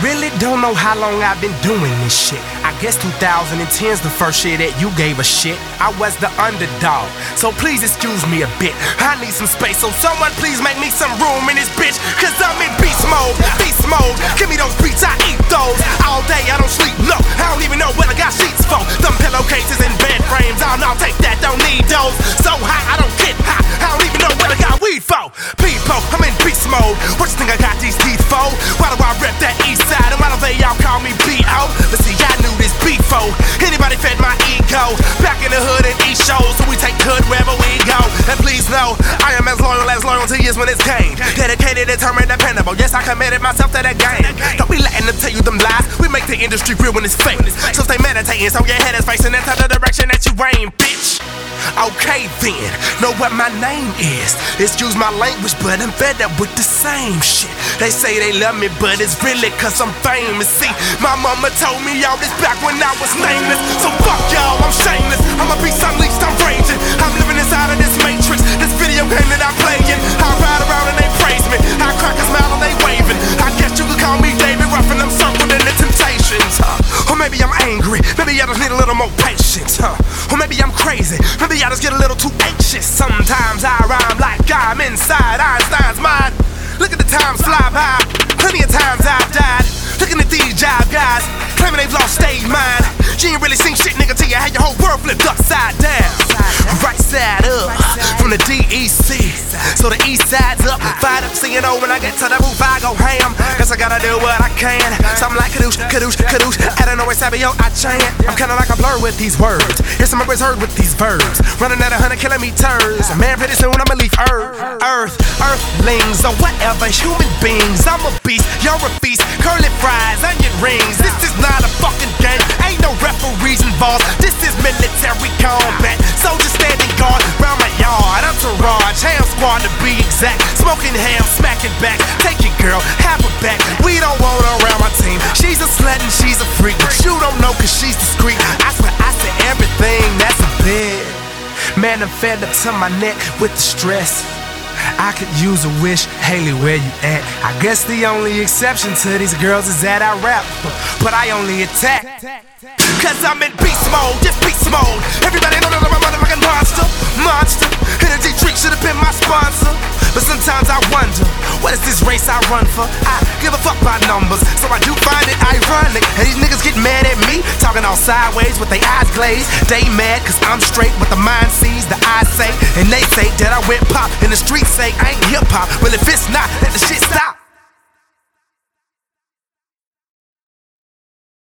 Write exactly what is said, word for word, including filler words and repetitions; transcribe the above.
really don't know how long I've been doing this shit. I guess two thousand ten's the first year that you gave a shit. I was the underdog, so please excuse me a bit. I need some space, so someone please make me some room in this bitch. Cause I'm in beast mode, beast mode. Give me those beats, I eat those. All day I don't sleep, no, I don't even know what I got sheets for. Them pillowcases and bed frames, oh no, take that, don't need those. So high, I don't get high, I don't even know what I got weed for. People, I'm in beast mode. What you think I got these teeth for? Why do I rep that east side? And why don't they y'all call me B O? But see, I knew this before anybody fed my ego. Back in the hood and East shows, so we take hood wherever we go. And please know, I am as loyal as loyalty is when it's gained. Dedicated, determined, dependable. Yes, I committed myself to that game. Don't be letting them tell you them lies. We make the industry real when it's fake. So stay meditating, so your head is facing into the direction that you aim, bitch. Okay then, know what my name is. Excuse my language, but I'm fed up with the same shit. They say they love me, but it's really cause I'm famous. See, my mama told me all this back when I was nameless. So fuck y'all, I'm shameless. I'm a beast unleashed, I'm raging. I'm living inside of this matrix, this video game that I'm playing. I ride around and they praise me, I crack a smile and they waving. I guess you could call me David Ruff and I'm circled in the temptations, huh? Or maybe I'm angry, maybe I just need a little more patience, huh? Or maybe I'm crazy, maybe I just get a little too anxious. Sometimes I rhyme like I'm inside Einstein's mind. Look at the times fly by, plenty of times I've died. Looking at these jive guys, claiming they've lost stage mind. You ain't really seen shit, nigga, till you had your whole world flipped upside down. Right side up, from the D E C. So the east side's up, fired up, C N O. When I get to the roof, I go ham. Guess I gotta do what I can. Something like kadoosh, kadoosh, kadoosh. I don't know where Sabio, I chant. I'm kinda like a blur with these words. Here's some of words heard with these verbs. Running at a hundred kilometers. Man, pretty soon I'ma leave Earth. Earth, earthlings, or whatever, human beings. I'm a beast, you're a feast. Curly fries, onion rings. This is not a fucking game. Ain't no referees involved. This is military combat. Soldiers standing guard round my yard. Entourage, ham squad to be exact. Smoking ham, smacking back. Take it, girl, have her back. We don't want her around my team. She's a slut and she's a freak, but you don't know cause she's discreet. I swear I said everything that's a bit. Man, I'm fed up to my neck with the stress. I could use a wish, Haley, where you at? I guess the only exception to these girls is that I rap, but I only attack. Cause I'm in beast mode, just beast mode. Everybody know that I'm a motherfucking monster, monster. Energy drink should have been my sponsor. But sometimes I wonder, what is this race I run for? I give a fuck about numbers, so I do find it ironic. And these niggas get mad at me, talking all sideways with their eyes glazed. They mad cause I'm straight, what the mind sees, the eyes say. And they say that I went pop, and the streets say I ain't hip hop. Well, if it's not, let the shit stop.